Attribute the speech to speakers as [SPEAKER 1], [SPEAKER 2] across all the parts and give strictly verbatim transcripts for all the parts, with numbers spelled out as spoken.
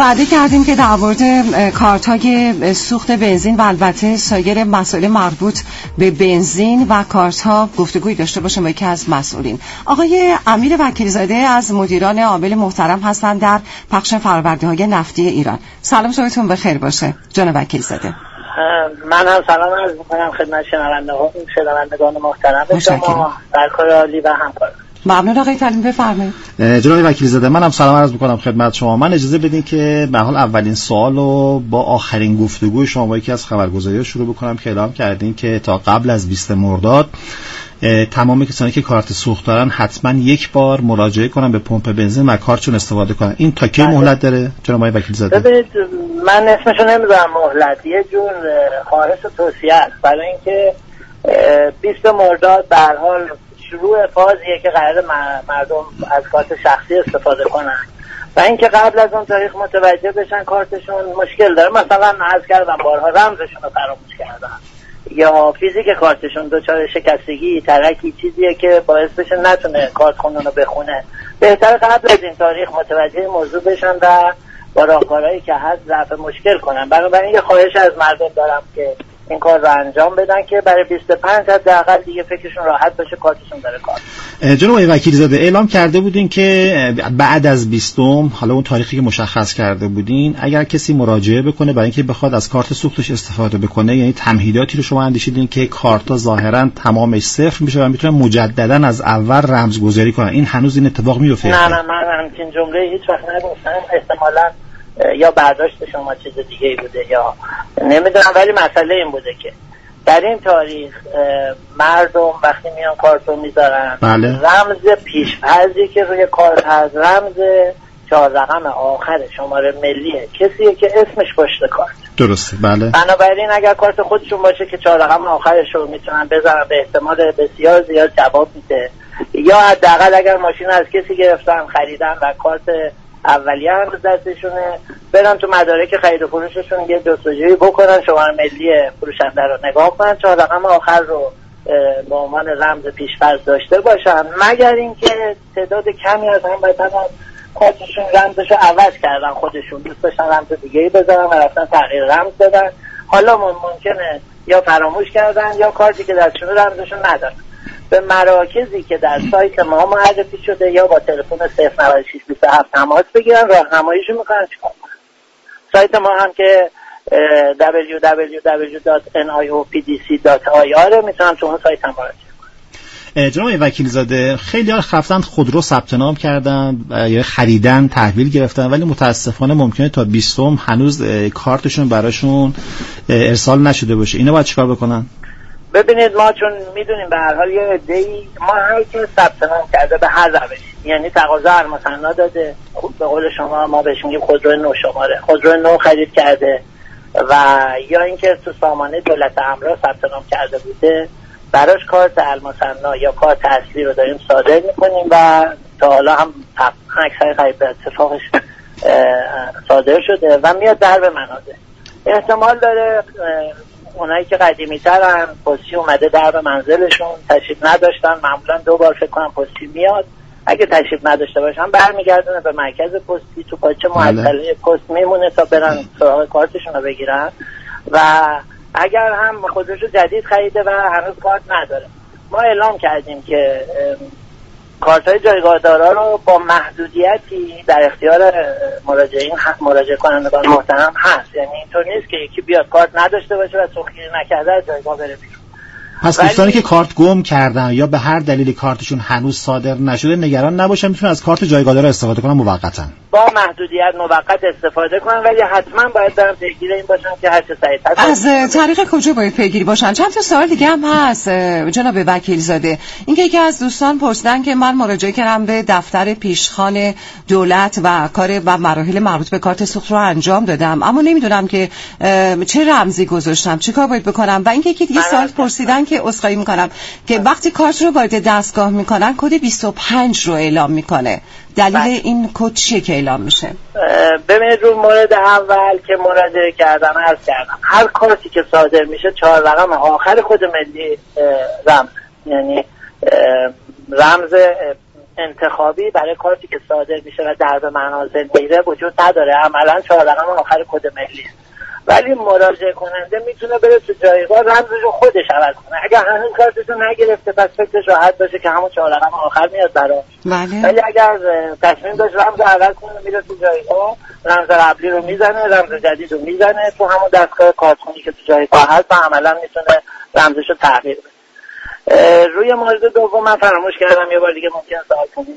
[SPEAKER 1] وعده کردیم که در مورد کارت‌های سوخت بنزین و البته سایر مسائل مربوط به بنزین و کارت‌ها گفتگوی داشته باشیم با یکی از مسئولین. آقای امیر وکیل‌زاده از مدیران عامل محترم هستند در پخش فرآورده‌های نفتی ایران. سلام، صبحتون بخیر باشه جناب وکیل‌زاده.
[SPEAKER 2] من هم سلام عرض می‌کنم خدمت شنونده‌ها شنوندگان محترم شما در کار عالی و همکار.
[SPEAKER 1] ممنون آقای تعلیم، بفرمایید.
[SPEAKER 3] جناب وکیل‌زاده، من هم سلام عرض می‌کنم خدمت شما. من اجازه بدین که به حال اولین سوال رو با آخرین گفتگوی شما با یکی از خبرگزاری‌ها شروع بکنم که اعلام کردین که تا قبل از بیستم مرداد تمام کسانی که کارت سوخت دارن حتما یک بار مراجعه کنن به پمپ بنزین و کارتشون استفاده کنن. این تا کی مهلت داره جناب وکیل‌زاده؟
[SPEAKER 2] ببینید من اسمشو نمیذارم مهلت، یه جور خواهش و توصیه است برای اینکه بیستم مرداد به هر حال شروع فازیه که قرار مردم از کارت شخصی استفاده کنن و اینکه قبل از اون تاریخ متوجه بشن کارتشون مشکل داره، مثلا عرض کردم بارها رمزشون رو فراموش کردن یا فیزیک کارتشون دچار شکستگی ترکی چیزیه که باعث بشه نتونه کارت خونون رو بخونه. بهتر قبل از این تاریخ متوجه موضوع بشن و با راهکارهایی که هست رفع مشکل کنن. بنابراین یه خواهش از مردم دارم که این کار رو انجام بدن که برای بیست و پنج حداقل دیگه فکرشون راحت باشه کارتشون داره کار.
[SPEAKER 3] جناب وکیل‌زاده اعلام کرده بودین که بعد از بیستم، حالا اون تاریخی که مشخص کرده بودین، اگر کسی مراجعه بکنه برای اینکه بخواد از کارت سوختش استفاده بکنه، یعنی تمهیداتی رو شما اندیشیدین که کارتا ظاهرا تمامش صفر میشه و میتونن مجددا از اول رمزگذاری کنن. این هنوز این اتفاق میفته؟
[SPEAKER 2] نه نه من همچین جمله هیچ وقت نگفتم. احتمالاً یا برداشت شما چیز دیگه ای بوده یا نمیدونم، ولی مسئله این بوده که در این تاریخ مردم وقتی میان کارتو میذارن
[SPEAKER 3] بله.
[SPEAKER 2] رمز پیش‌فرضی که روی کارت هست رمز چهار رقم آخر شماره ملیه کسیه که اسمش پشت کارت.
[SPEAKER 3] درسته بله.
[SPEAKER 2] بنابراین اگر کارت خودشون باشه که چهار رقم آخرش رو میتونن بذارن به احتمال بسیار زیاد جواب میده، یا حداقل اگر ماشین از کسی گرفتن خریدن و کارت اولیه هم دستشونه برن تو مدارک خرید و فروششون یه جستجویی بکنن، شماره ملی فروشنده رو نگاه کنن، چهار رقم آخر رو به عنوان رمز پیش‌فرض داشته باشن، مگر اینکه تعداد کمی از هموطنان کارتشون رمزش رو عوض کردن، خودشون دوست داشتن رمز دیگه‌ای بذارن و رفتن تغییر رمز دادن، حالا ممکنه یا فراموش کردن یا کارتی که دستشون رمزشون ندارن. به مراکزی که در سایت ما معرفی شده یا با تلفن صفر نود و شش بیست و هفت تماس بگیرن، راهنماییشون میکنن چیکار کنن. سایت ما هم که دبلیو دبلیو دبلیو دات ان آی او پی دی سی دات آی آر میتونن تو اون سایت هم مراجعه کنن.
[SPEAKER 3] جناب وکیل‌زاده خیلی ها رفتن خودرو ثبت نام کردن یا خریدن تحویل گرفتن، ولی متاسفانه ممکنه تا بیستم هنوز کارتشون براشون ارسال نشده باشه. اینا باید چیکار بکنن؟
[SPEAKER 2] ببینید ما چون میدونیم به هر حال یه عده‌ای ما هر کی ثبت نام کرده به هر روش، یعنی تقاضا ارمسنا داده، به قول شما ما بهش میگیم خودرو نو شماره، خودرو نو خرید کرده و یا اینکه تو سامانه دولت امرا ثبت نام کرده بوده، براش کارت ارمسنا یا کارت اصلی رو داریم صادر میکنیم و تا حالا هم اکثر خرید به اتفاقش صادر شده و میاد در به منازل. احتمال داره اونایی که قدیمی ترن پستی اومده در به منزلشون تشریف نداشتن، معمولا دو بار فکر کنم پستی میاد، اگه تشریف نداشته باشن برمیگردونه به مرکز پستی، تو پاچه معطله پست میمونه تا برن سراغ کارتشون رو بگیرن و اگر هم خودشو جدید خریده و هنوز کارت نداره، ما اعلام کردیم که کارت‌های جایگاهدارا رو با محدودیتی در اختیار مراجعین مراجعه کنندگان محترم هست، یعنی اینطور نیست که یکی بیاد کارت نداشته باشه و سوختگیری نکرده از جایگاه بره بیرون.
[SPEAKER 3] پس دوستانی که کارت گم کردن یا به هر دلیلی کارتشون هنوز صادر نشده نگران نباشن، میتونن از کارت جایگاهدار استفاده کنن موقتا،
[SPEAKER 2] با محدودیت موقت استفاده کنن، ولی حتما باید برن پیگیر این باشن که هر چه سریعتر.
[SPEAKER 1] از طریق کجا باید پیگیری باشن؟ چند تا سوال دیگه هم هست جناب وکیل‌زاده. اینکه یکی از دوستان پرسیدن که من مراجعه کردم به دفتر پیشخوان دولت و کار و مراحل مربوط به کارت سوخت رو انجام دادم، اما نمیدونم که چه رمزی گذاشتم، چیکار باید بکنم. و اینکه یکی دیگه سوال پرسیدن که اسخای میکنم که وقتی کارت رو وارد دستگاه میکنن کد بیست و پنج رو اعلام میکنه، دلیل بله. این کد چیه که اعلام میشه؟
[SPEAKER 2] ببینید رو مورد اول که مراجعه کردم عرض کردم هر کارتی که صادر میشه چهار رقم آخر کد ملی رمز، یعنی رمز انتخابی برای کارتی که صادر میشه و درب منازل میره وجود نداره. عملا چهار رقم آخر کد ملی است، ولی مراجعه کننده میتونه بره تو جایگاه رمزشو خودش عوض کنه. اگر هنوز کارتشو نگرفته پس فکرش راحت باشه که همون چهار رقم آخر میاد براش. ولی اگر تصمیم داشت رمز عوض کنه میره تو جایگاه، رمز قبلی رو میزنه، رمز جدید رو میزنه تو همون دستگاه کارتخونی که تو جایگاه هست و عملا میتونه رمزشو تغییر بده. روی مورد دوم من فراموش کردم، یه بار دیگه ممکن سوال کنید؟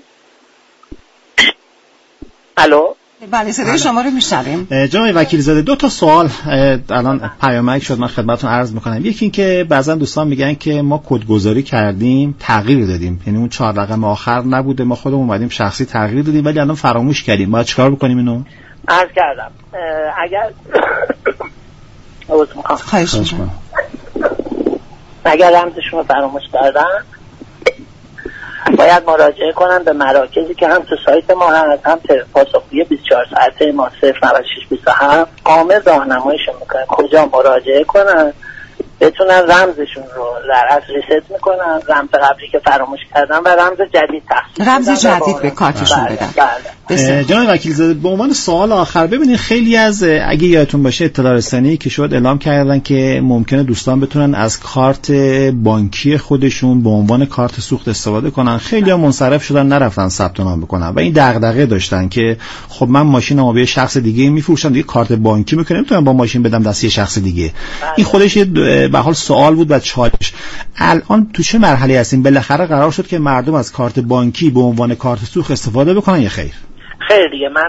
[SPEAKER 2] الو.
[SPEAKER 1] بله صدای شما رو میشنویم.
[SPEAKER 3] جناب وکیل زاده دو تا سوال الان پیامک شد من خدمتتون عرض میکنم. یکی این که بعضا دوستان میگن که ما کدگذاری کردیم تغییر دادیم، یعنی اون چهار رقم آخر نبوده، ما خودمون اومدیم شخصی تغییر دادیم ولی الان فراموش کردیم، باید چیکار بکنیم اینو؟
[SPEAKER 2] عرض کردم اگر
[SPEAKER 1] خواهش می‌کنم
[SPEAKER 2] اگر رمزشون رو فراموش کردن باید مراجعه کنن به مراکزی که هم تو سایت ما هست، هم پاسخگوی بیست و چهار ساعته ما صفر نود و شش بیست و هفت کامل راهنماییشون میکنن کجا مراجعه کنن، بتونن رمزشون رو در اصل ریست میکنن، رمز قبلی که فراموش کردن و رمز جدید تخصیص
[SPEAKER 1] رمز جدید به کارتشون بدن.
[SPEAKER 2] بله.
[SPEAKER 3] جناب وکیل زاده به عنوان سوال آخر ببینید خیلی از اگه یادتون باشه اطلاع رسانی که شد اعلام کردن که ممکنه دوستان بتونن از کارت بانکی خودشون به عنوان کارت سوخت استفاده کنن. خیلی ها منصرف شدن نرفتن ثبت نام بکنن و این دغدغه داشتن که خب من ماشینمو به شخص دیگه میفروشم دیگه کارت بانکی میکنم نمیتونم با ماشین بدم دست یه شخص دیگه. این خودش به حال سوال بود و چالش. الان تو چه مرحله هستیم؟ بالاخره قرار شد که مردم از کارت بانکی به عنوان کارت سوخت استفاده بکنن یا خیر؟
[SPEAKER 2] خیر دیگه. من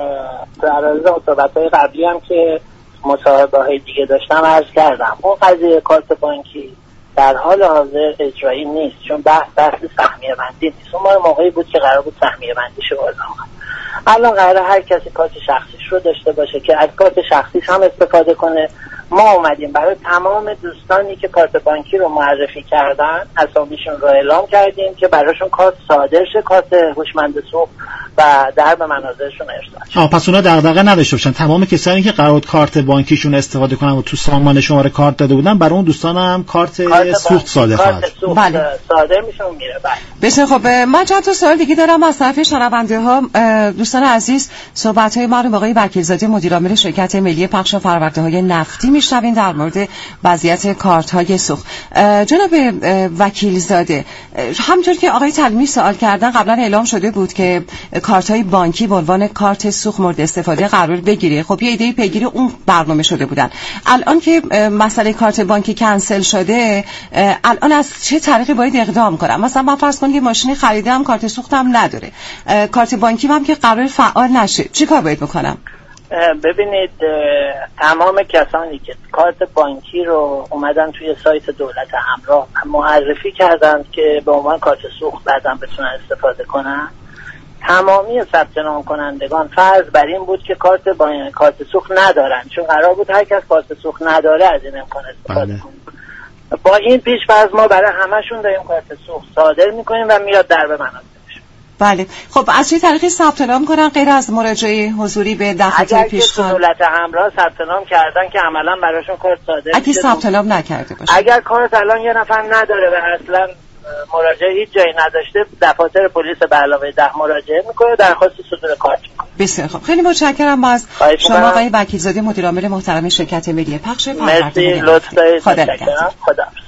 [SPEAKER 2] در عرض صحبت‌های قبلی هم که مصاحبه‌های دیگه داشتم عرض کردم اون قضیه کارت بانکی در حال حاضر اجرایی نیست، چون بحث بحث سهمیه بندی نیست. اون موقعی بود که قرار بود سهمیه بندی شه بالا. الان قراره هر کسی کارت شخصیش رو داشته باشه که از کارت شخصیش هم استفاده کنه. ما اومدیم برای تمام دوستانی که کارت بانکی رو معرفی کردن اسامیشون رو اعلام کردیم که براشون کارت صادر شه، کارت هوشمند سوخت و درب منازلشون ارسال.
[SPEAKER 3] آ پس اونا دغدغه نداشته باشن. تمام کسانی که قرار بود کارت بانکیشون استفاده کنن و تو سامان شماره کارت داده بودن برای اون دوستان هم کارت, کارت سوخت صادر خواهد.
[SPEAKER 2] بله صادر میشه و میره. بله
[SPEAKER 1] بسیار خب. من چند تا سوال دیگه دارم از طرف شنونده ها. دوستان عزیز صحبت های ما رو آقای وکیل زاده مدیر عامل شرکت ملی پخش و فرآورده های نفتی میشنوین در مورد وضعیت کارت های سوخت. جناب وکیل زاده همونطور که آقای تلمی سوال کردن قبلا اعلام شده بود که کارت های بانکی به عنوان کارت سوخت مورد استفاده قرار بگیره. خب یه ایده پیگیری اون برنامه شده بودن. الان که مسئله کارت بانکی کنسل شده الان از چه طریقی باید اقدام کنم؟ مثلا من فرض کنم که ماشین خریدم کارت سوختم نداره، کارت بانکی هم که قرار فعال نشه، چیکار باید بکنم؟
[SPEAKER 2] ببینید تمام کسانی که کارت بانکی رو اومدن توی سایت دولت همراه معرفی کردن که به عنوان کارت سوخت بعداً بتونن استفاده کنن، تمامی ثبت نام کنندگان فرض بر این بود که کارت با... کارت سوخت ندارن، چون قرار بود هر کس کارت سوخت نداره از این امکان استفاده
[SPEAKER 3] بله.
[SPEAKER 2] کنه. با این پیش فرض ما برای همشون داریم کارت سوخت صادر میکنیم و میاد درب منازل.
[SPEAKER 1] بله. خب از چه طریقی ثبت نام کنن غیر از مراجعه حضوری به دفتر پیشخوان؟
[SPEAKER 2] اگر دولت همراه ثبت نام کردن که عملا براشون کارت صادر
[SPEAKER 1] اگه ثبت نام نکرده باشه،
[SPEAKER 2] اگر کارت الان یه نفر نداره و اصلا مراجعه هیچ جایی نداشته دفاتر پلیس به علاوه ده مراجعه میکنه درخواست صدور کارت میکنه.
[SPEAKER 1] بسیار خب. خیلی متشکرم از شما آقای وکیل زاده مدیر عامل محترم شرکت ملی پخش.
[SPEAKER 2] مرسی، لطف دارید. خدا
[SPEAKER 1] نگهدار.
[SPEAKER 2] خدا